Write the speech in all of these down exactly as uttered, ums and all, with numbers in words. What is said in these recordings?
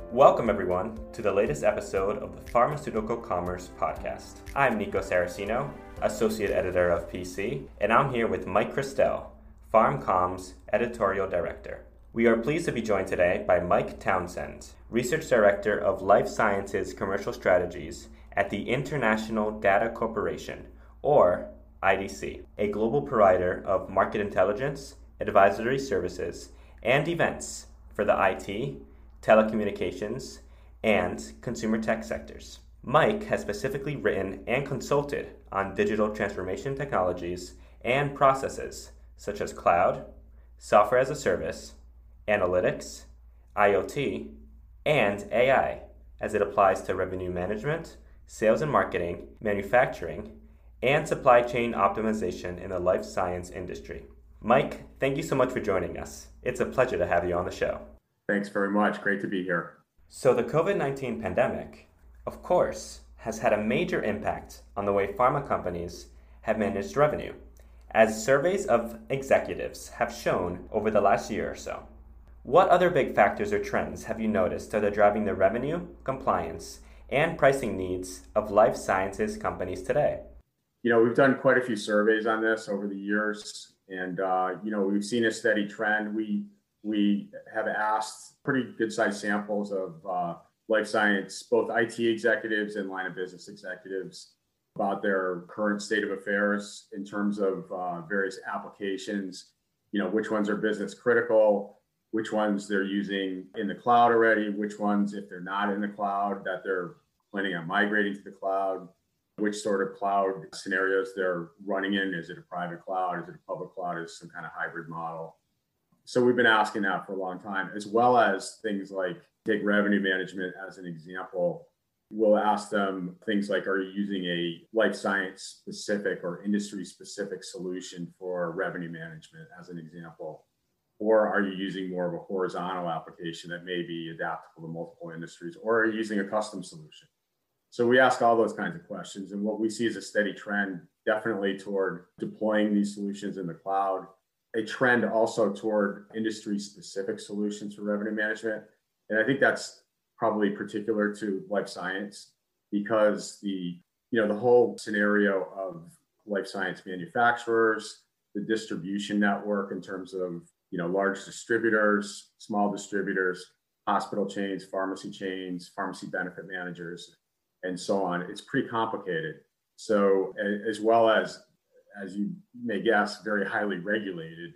Welcome, everyone, to the latest episode of the Pharmaceutical Commerce Podcast. I'm Nico Saracino, Associate Editor of P C, and I'm here with Mike Christel, PharmComm's Editorial Director. We are pleased to be joined today by Mike Townsend, Research Director of Life Sciences Commercial Strategies at the International Data Corporation, or I D C, a global provider of market intelligence, advisory services, and events for the I T, telecommunications, and consumer tech sectors. Mike has specifically written and consulted on digital transformation technologies and processes such as cloud, software as a service, analytics, IoT, and A I as it applies to revenue management, sales and marketing, manufacturing, and supply chain optimization in the life science industry. Mike, thank you so much for joining us. It's a pleasure to have you on the show. Thanks very much. Great to be here. So the covid nineteen pandemic, of course, has had a major impact on the way pharma companies have managed revenue, as surveys of executives have shown over the last year or so. What other big factors or trends have you noticed that are driving the revenue, compliance, and pricing needs of life sciences companies today? You know, we've done quite a few surveys on this over the years, and, uh, you know, we've seen a steady trend. We We have asked pretty good sized samples of uh, life science, both I T executives and line of business executives, about their current state of affairs in terms of uh, various applications, you know, which ones are business critical, which ones they're using in the cloud already, which ones, if they're not in the cloud, that they're planning on migrating to the cloud, which sort of cloud scenarios they're running in. Is it a private cloud? Is it a public cloud? Is it some kind of hybrid model? So we've been asking that for a long time, as well as things like, take revenue management as an example. We'll ask them things like, are you using a life science specific or industry specific solution for revenue management as an example? Or are you using more of a horizontal application that may be adaptable to multiple industries? Or are you using a custom solution? So we ask all those kinds of questions. And what we see is a steady trend, definitely toward deploying these solutions in the cloud. A trend also toward industry-specific solutions for revenue management. And I think that's probably particular to life science, because the, you know, the whole scenario of life science manufacturers, the distribution network in terms of, you know, large distributors, small distributors, hospital chains, pharmacy chains, pharmacy benefit managers, and so on. It's pretty complicated. So as well as as you may guess, very highly regulated.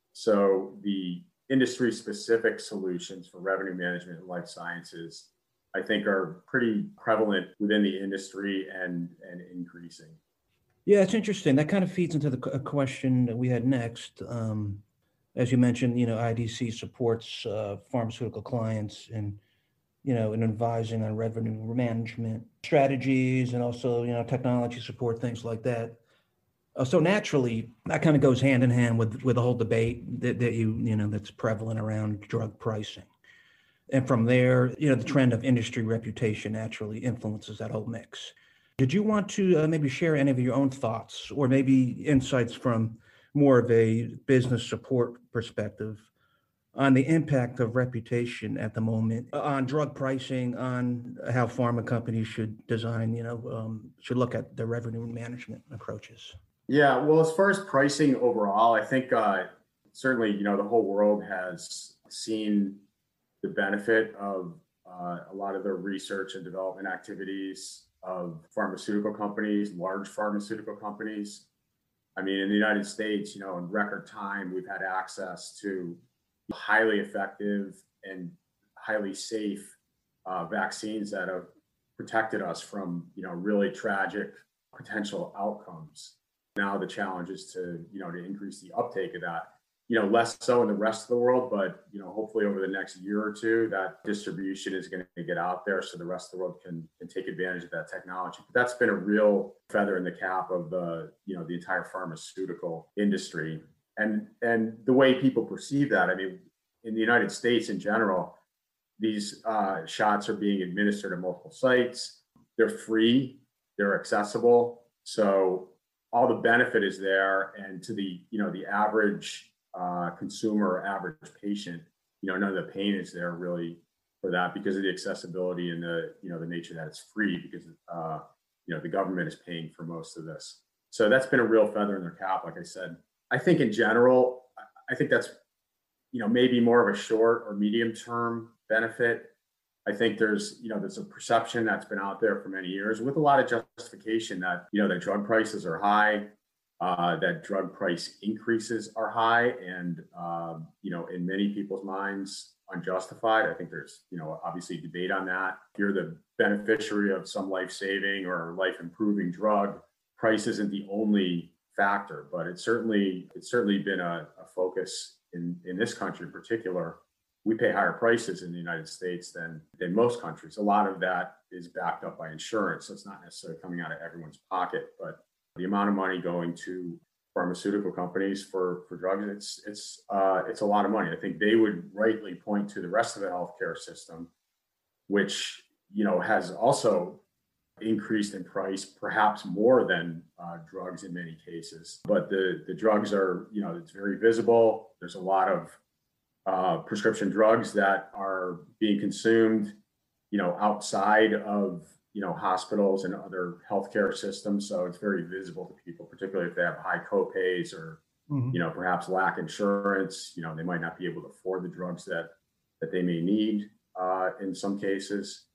So the industry-specific solutions for revenue management and life sciences, I think, are pretty prevalent within the industry and, and increasing. Yeah, it's interesting. That kind of feeds into the question that we had next. Um, as you mentioned, you know, I D C supports uh, pharmaceutical clients in, you know, in advising on revenue management strategies and also, you know, technology support, things like that. Uh, so naturally, that kind of goes hand in hand with with the whole debate that, that you you know that's prevalent around drug pricing, and from there, you know, the trend of industry reputation naturally influences that whole mix. Did you want to uh, maybe share any of your own thoughts, or maybe insights from more of a business support perspective on the impact of reputation at the moment on drug pricing, on how pharma companies should design, you know, um, should look at their revenue management approaches? Yeah, well, as far as pricing overall, I think uh, certainly, you know, the whole world has seen the benefit of uh, a lot of the research and development activities of pharmaceutical companies, large pharmaceutical companies. I mean, in the United States, you know, in record time, we've had access to highly effective and highly safe uh, vaccines that have protected us from, you know, really tragic potential outcomes. Now the challenge is to, you know, to increase the uptake of that, you know, less so in the rest of the world, but, you know, hopefully over the next year or two, that distribution is going to get out there so the rest of the world can, can take advantage of that technology. But that's been a real feather in the cap of the, you know, the entire pharmaceutical industry. And, and the way people perceive that, I mean, in the United States in general, these uh, shots are being administered at multiple sites. They're free, they're accessible. So all the benefit is there, and to the, you know, the average uh, consumer, average patient, you know, none of the pain is there really for that because of the accessibility and the, you know, the nature that it's free because, uh, you know, the government is paying for most of this. So that's been a real feather in their cap, like I said. I think in general, I think that's, you know, maybe more of a short or medium term benefit. I think there's, you know, there's a perception that's been out there for many years with a lot of justification that, you know, that drug prices are high, uh, that drug price increases are high, and, uh, you know, in many people's minds, unjustified. I think there's, you know, obviously debate on that. If you're the beneficiary of some life-saving or life-improving drug, price isn't the only factor, but it's certainly, it's certainly been a, a focus in, in this country in particular. We pay higher prices in the United States than, than most countries. A lot of that is backed up by insurance, so it's not necessarily coming out of everyone's pocket, but the amount of money going to pharmaceutical companies for, for drugs, it's it's uh, it's a lot of money. I think they would rightly point to the rest of the healthcare system, which, you know, has also increased in price, perhaps more than uh, drugs in many cases. But the the drugs are, you know, it's very visible. There's a lot of uh, prescription drugs that are being consumed, you know, outside of, you know, hospitals and other healthcare systems. So it's very visible to people, particularly if they have high copays or, mm-hmm. you know, perhaps lack insurance. You know, they might not be able to afford the drugs that that they may need uh, in some cases.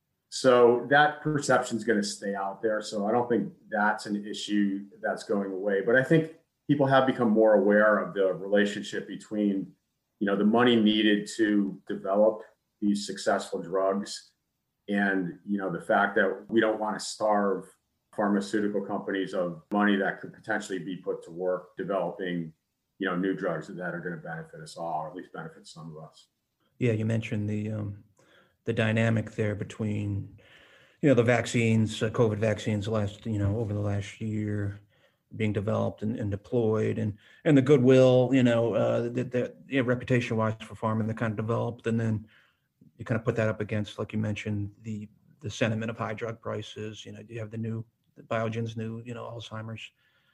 So that perception is going to stay out there. So I don't think that's an issue that's going away. But I think people have become more aware of the relationship between, you know, the money needed to develop these successful drugs and, you know, the fact that we don't want to starve pharmaceutical companies of money that could potentially be put to work developing, you know, new drugs that are going to benefit us all, or at least benefit some of us. Yeah, you mentioned the um, the dynamic there between, you know, the vaccines, uh, COVID vaccines, last, you know, over the last year being developed and, and deployed, and and the goodwill, you know, uh, that that yeah, reputation wise for pharma that kind of developed, and then you kind of put that up against, like you mentioned, the the sentiment of high drug prices. You know, you have the new the Biogen's new, you know, Alzheimer's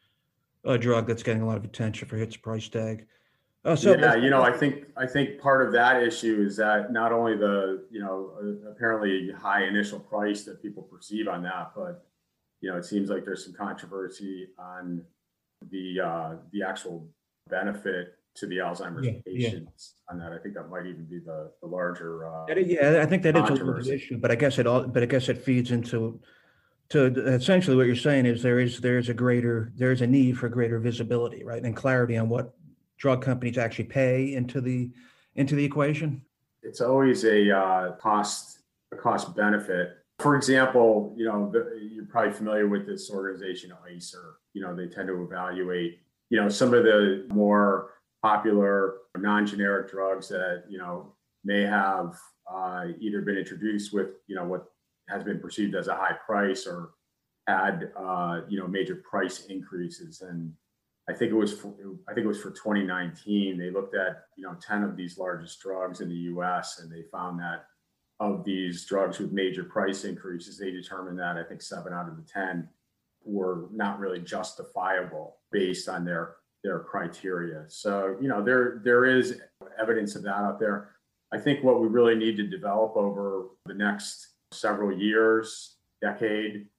uh, drug that's getting a lot of attention for its price tag. Uh, so yeah, you know, I think I think part of that issue is that not only the, you know, uh, apparently high initial price that people perceive on that, but, you know, it seems like there's some controversy on the uh, the actual benefit to the Alzheimer's yeah, patients yeah. on that. I think that might even be the, the larger. Uh, yeah, I think that is a large issue, but I guess it all, but I guess it feeds into, to essentially what you're saying is there is there is a greater there is a need for greater visibility, right, and clarity on what drug companies actually pay into the into the equation. It's always a uh, cost a cost benefit. For example, you know, the, you're probably familiar with this organization, ICER. You know, they tend to evaluate, you know, some of the more popular non-generic drugs that, you know, may have uh, either been introduced with, you know, what has been perceived as a high price or had, uh, you know, major price increases. And I think it was, for, I think it was for twenty nineteen, they looked at, you know, ten of these largest drugs in the U S, and they found that of these drugs with major price increases, they determined that I think seven out of the ten were not really justifiable based on their their criteria. So, you know, there there is evidence of that out there. I think what we really need to develop over the next several years, decade,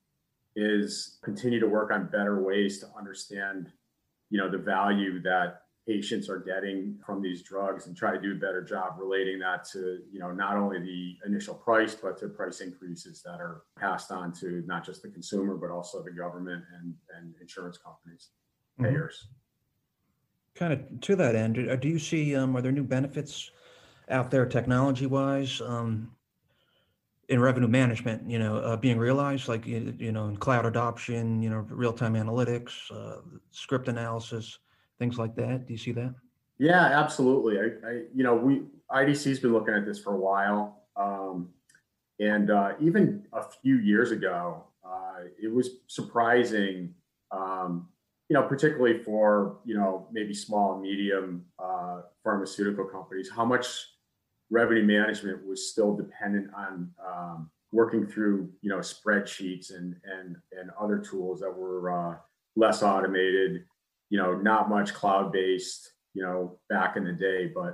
is continue to work on better ways to understand, you know, the value that patients are getting from these drugs, and try to do a better job relating that to, you know, not only the initial price, but to price increases that are passed on to not just the consumer, but also the government and, and insurance companies, payers. Mm-hmm. Kind of to that end, do you see, um, are there new benefits out there technology-wise um, in revenue management, you know, uh, being realized, like, you know, in cloud adoption, you know, real-time analytics, uh, script analysis, things like that? Do you see that? Yeah, absolutely. I, I you know, we, I D C's been looking at this for a while. Um, and uh, even a few years ago, uh, it was surprising, um, you know, particularly for, you know, maybe small and medium uh, pharmaceutical companies, how much revenue management was still dependent on um, working through, you know, spreadsheets and and and other tools that were uh, less automated, you know, not much cloud-based, you know, back in the day. But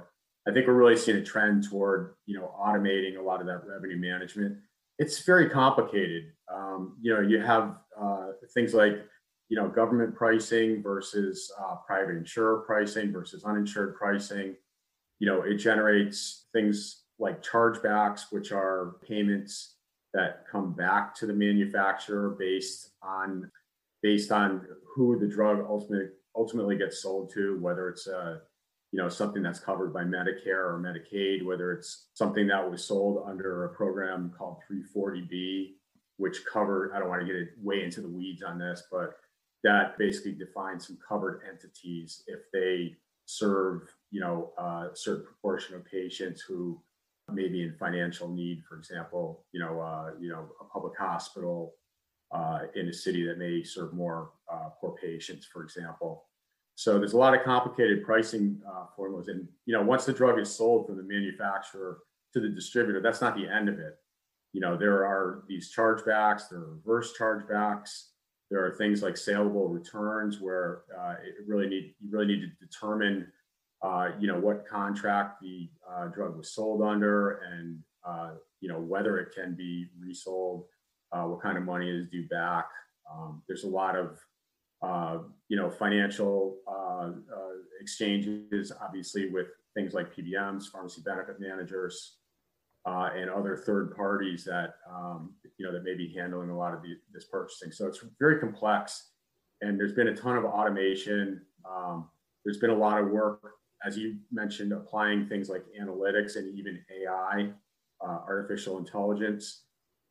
I think we're really seeing a trend toward, you know, automating a lot of that revenue management. It's very complicated. Um, you know, you have uh, things like, you know, government pricing versus uh, private insurer pricing versus uninsured pricing. You know, it generates things like chargebacks, which are payments that come back to the manufacturer based on based on who the drug ultimately ultimately gets sold to, whether it's a you know something that's covered by Medicare or Medicaid, whether it's something that was sold under a program called three forty B, which covered, I don't want to get way into the weeds on this, but that basically defines some covered entities if they serve, you know, a certain proportion of patients who may be in financial need, for example, you know, uh, you know, a public hospital uh, in a city that may serve more uh, poor patients, for example. So there's a lot of complicated pricing uh, formulas. And, you know, once the drug is sold from the manufacturer to the distributor, that's not the end of it. You know, there are these chargebacks, there are reverse chargebacks. There are things like saleable returns where uh, it really need you really need to determine, uh, you know, what contract the uh, drug was sold under, and uh, you know whether it can be resold, uh, what kind of money is due back. Um, there's a lot of uh, you know financial uh, uh, exchanges, obviously, with things like P B Ms, pharmacy benefit managers. Uh, and other third parties that um, you know that may be handling a lot of the, this purchasing. So it's very complex, and there's been a ton of automation. Um, there's been a lot of work, as you mentioned, applying things like analytics and even A I, uh, artificial intelligence,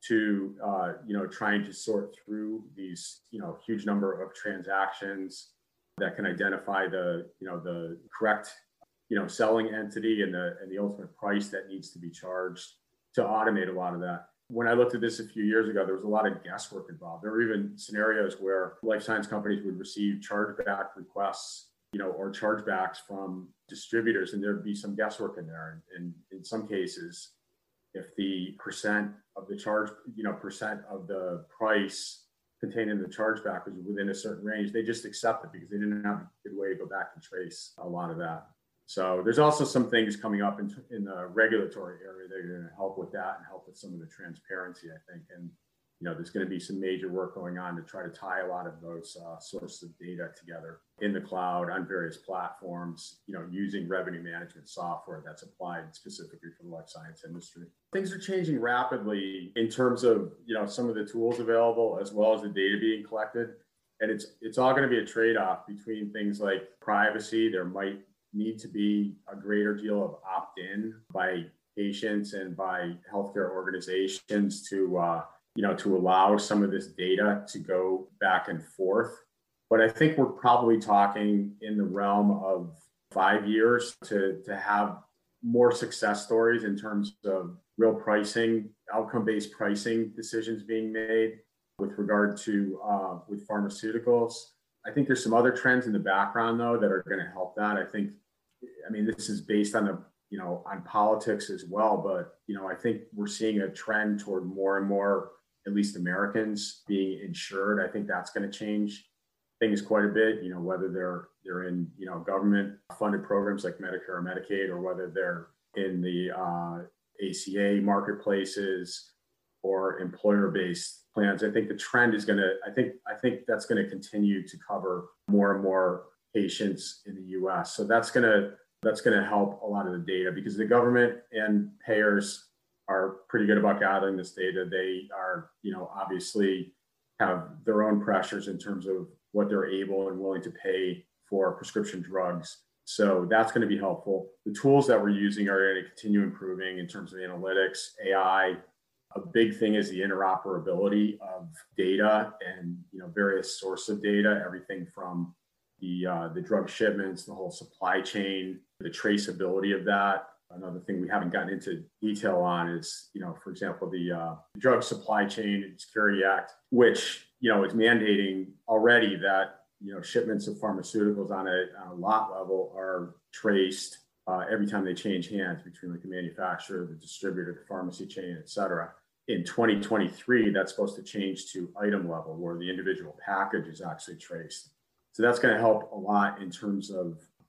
to uh, you know trying to sort through these you know huge number of transactions that can identify the you know the correct you know, selling entity and the and the ultimate price that needs to be charged to automate a lot of that. When I looked at this a few years ago, there was a lot of guesswork involved. There were even scenarios where life science companies would receive chargeback requests, you know, or chargebacks from distributors, and there'd be some guesswork in there. And in some cases, if the percent of the charge, you know, percent of the price contained in the chargeback was within a certain range, they just accept it because they didn't have a good way to go back and trace a lot of that. So there's also some things coming up in, in the regulatory area that are going to help with that and help with some of the transparency, I think. And, you know, there's going to be some major work going on to try to tie a lot of those uh, sources of data together in the cloud on various platforms, you know, using revenue management software that's applied specifically for the life science industry. Things are changing rapidly in terms of, you know, some of the tools available as well as the data being collected. And it's, it's all going to be a trade-off between things like privacy. There might need to be a greater deal of opt-in by patients and by healthcare organizations to, uh, you know, to allow some of this data to go back and forth. But I think we're probably talking in the realm of five years to, to have more success stories in terms of real pricing, outcome-based pricing decisions being made with regard to uh, with pharmaceuticals. I think there's some other trends in the background, though, that are going to help that. I think, I mean, this is based on the, you know, on politics as well, but, you know, I think we're seeing a trend toward more and more, at least Americans, being insured. I think that's going to change things quite a bit, you know, whether they're they're in, you know, government funded programs like Medicare or Medicaid, or whether they're in the uh, A C A marketplaces or employer-based plans. I think the trend is going to, I think, I think that's going to continue to cover more and more patients in the U S. So that's going to, that's going to help a lot of the data, because the government and payers are pretty good about gathering this data. They are, you know, obviously have their own pressures in terms of what they're able and willing to pay for prescription drugs. So that's going to be helpful. The tools that we're using are going to continue improving in terms of analytics, A I. A big thing is the interoperability of data and, you know, various sources of data, everything from the uh, the drug shipments, the whole supply chain, the traceability of that. Another thing we haven't gotten into detail on is, you know, for example, the uh, Drug Supply Chain and Security Act, which, you know, is mandating already that, you know, shipments of pharmaceuticals on a, on a lot level are traced uh, every time they change hands between like the manufacturer, the distributor, the pharmacy chain, et cetera. In twenty twenty-three, that's supposed to change to item level, where the individual package is actually traced. So that's going to help a lot in terms of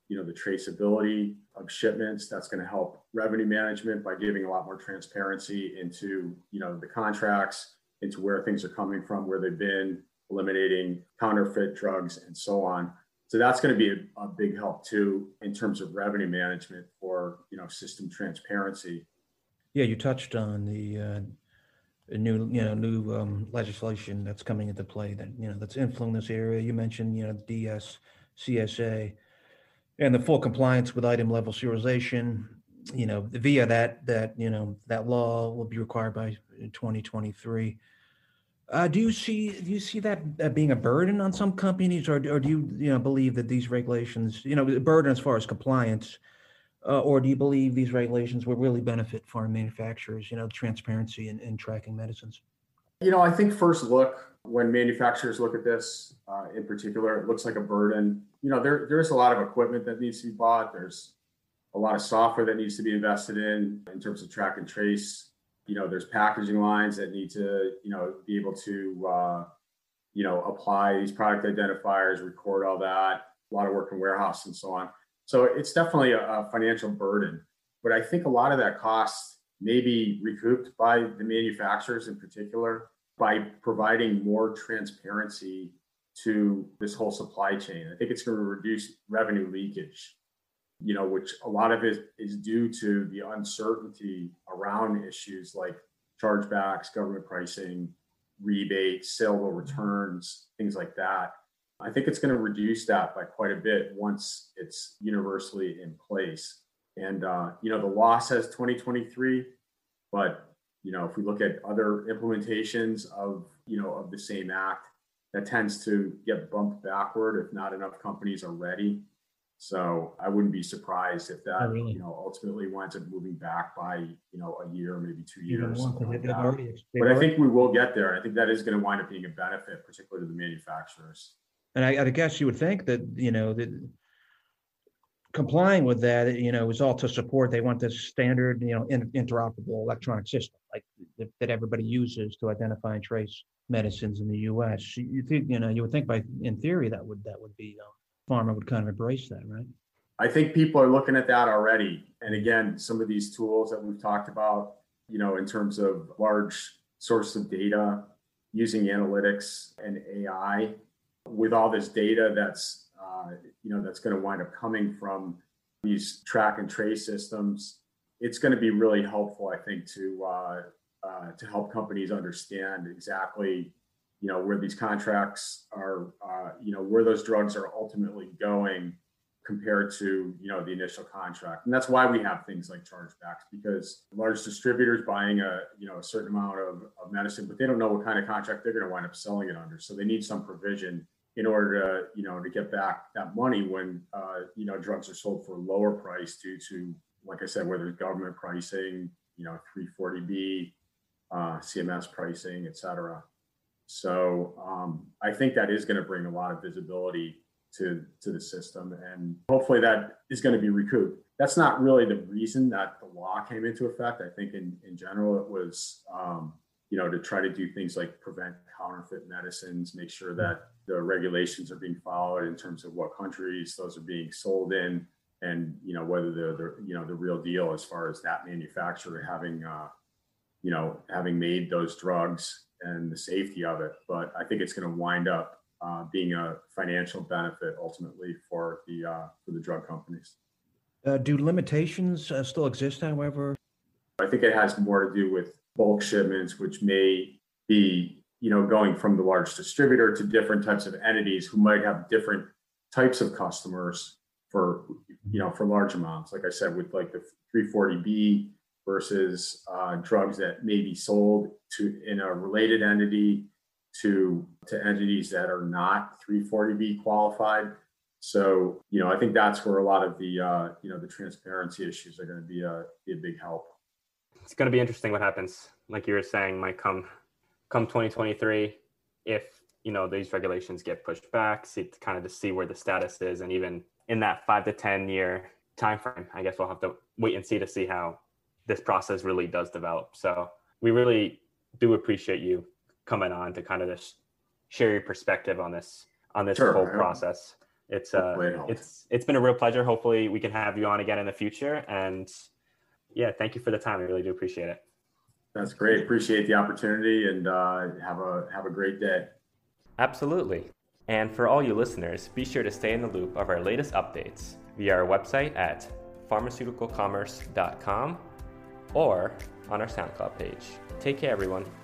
you know, the traceability of shipments. That's going to help revenue management by giving a lot more transparency into, you know, the contracts, into where things are coming from, where they've been, eliminating counterfeit drugs and so on. So that's going to be a, a big help too, in terms of revenue management for, you know, system transparency. Yeah, you touched on the uh, new, you know, new um, legislation that's coming into play that, you know, that's influencing this area. You mentioned, you know, D S C S A and the full compliance with item level serialization. You know, via that that you know that law will be required by twenty twenty-three. Uh, do you see do you see that uh, being a burden on some companies, or or do you you know believe that these regulations, you know, a burden as far as compliance, uh, or do you believe these regulations will really benefit foreign manufacturers, you know, transparency in, in tracking medicines? You know, I think first look, when manufacturers look at this uh, in particular, it looks like a burden. You know, there there's a lot of equipment that needs to be bought. There's a lot of software that needs to be invested in in terms of track and trace. You know, there's packaging lines that need to, you know, be able to, uh, you know, apply these product identifiers, record all that, a lot of work in warehouse and so on. So it's definitely a, a financial burden. But I think a lot of that cost may be recouped by the manufacturers in particular by providing more transparency to this whole supply chain. I think it's going to reduce revenue leakage, you know, which a lot of it is due to the uncertainty around issues like chargebacks, government pricing, rebates, saleable returns, things like that. I think it's going to reduce that by quite a bit once it's universally in place. And, uh, you know, the law says twenty twenty-three, but, you know, if we look at other implementations of, you know, of the same act, that tends to get bumped backward if not enough companies are ready. So I wouldn't be surprised if that, Oh, really? you know, ultimately winds up moving back by, you know, a year, maybe two Even years. more, something 'cause like they've that. already- they've But I already- think we will get there. I think that is going to wind up being a benefit, particularly to the manufacturers. And I, I guess you would think that, you know, that complying with that, you know, is all to support, they want this standard, you know, in, interoperable electronic system, like that, that everybody uses to identify and trace medicines in the U S. You think, you know, you would think by, in theory, that would, that would be, uh, pharma would kind of embrace that, right? I think people are looking at that already. And again, some of these tools that we've talked about, you know, in terms of large source of data, using analytics and A I, with all this data that's, uh, you know, that's going to wind up coming from these track and trace systems, it's going to be really helpful, I think, to uh, uh, to help companies understand exactly, you know, where these contracts are, uh, you know, where those drugs are ultimately going compared to, you know, the initial contract. And that's why we have things like chargebacks, because large distributors buying a, you know, a certain amount of, of medicine, but they don't know what kind of contract they're going to wind up selling it under. So they need some provision in order to, you know, to get back that money when, uh, you know, drugs are sold for a lower price due to, like I said, whether it's government pricing, you know, three forty B, uh, C M S pricing, et cetera. So um, I think that is going to bring a lot of visibility to, to the system, and hopefully that is going to be recouped. That's not really the reason that the law came into effect. I think in, in general, it was, um, you know, to try to do things like prevent counterfeit medicines, make sure that the regulations are being followed in terms of what countries those are being sold in, and, you know, whether they're the, you know, the real deal as far as that manufacturer having, uh, you know, having made those drugs and the safety of it. But I think it's going to wind up uh, being a financial benefit ultimately for the uh, for the drug companies. Uh, do limitations uh, still exist, however? I think it has more to do with bulk shipments, which may be, you know, going from the large distributor to different types of entities who might have different types of customers for, you know, for large amounts. Like I said, with like the three forty B versus uh, drugs that may be sold to in a related entity to to entities that are not three forty B qualified. So, you know, I think that's where a lot of the, uh, you know, the transparency issues are going to be a, be a big help. It's going to be interesting what happens. Like you were saying, might come, come twenty twenty-three, if, you know, these regulations get pushed back, see kind of to see where the status is. And even in that five to ten year timeframe, I guess we'll have to wait and see to see how this process really does develop. So we really do appreciate you coming on to kind of just share your perspective on this, on this Sure. whole process. It's uh, it's it's been a real pleasure. Hopefully we can have you on again in the future. And yeah, thank you for the time. I really do appreciate it. That's great. Appreciate the opportunity, and uh, have a have a great day. Absolutely. And for all you listeners, be sure to stay in the loop of our latest updates via our website at pharmaceutical commerce dot com or on our SoundCloud page. Take care, everyone.